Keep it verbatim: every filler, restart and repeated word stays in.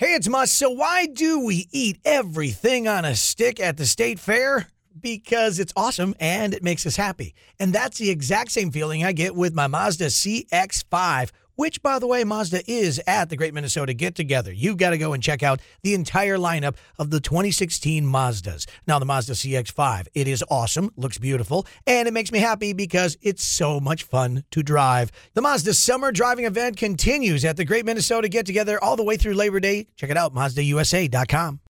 Hey, it's Mus. So why do we eat everything on a stick at the state fair? Because it's awesome and it makes us happy. And that's the exact same feeling I get with my Mazda C X five, which, by the way, Mazda is at the Great Minnesota Get Together. You've got to go and check out the entire lineup of the twenty sixteen Mazdas. Now, the Mazda C X five, it is awesome, looks beautiful, and it makes me happy because it's so much fun to drive. The Mazda Summer Driving Event continues at the Great Minnesota Get Together all the way through Labor Day. Check it out, Mazda U S A dot com.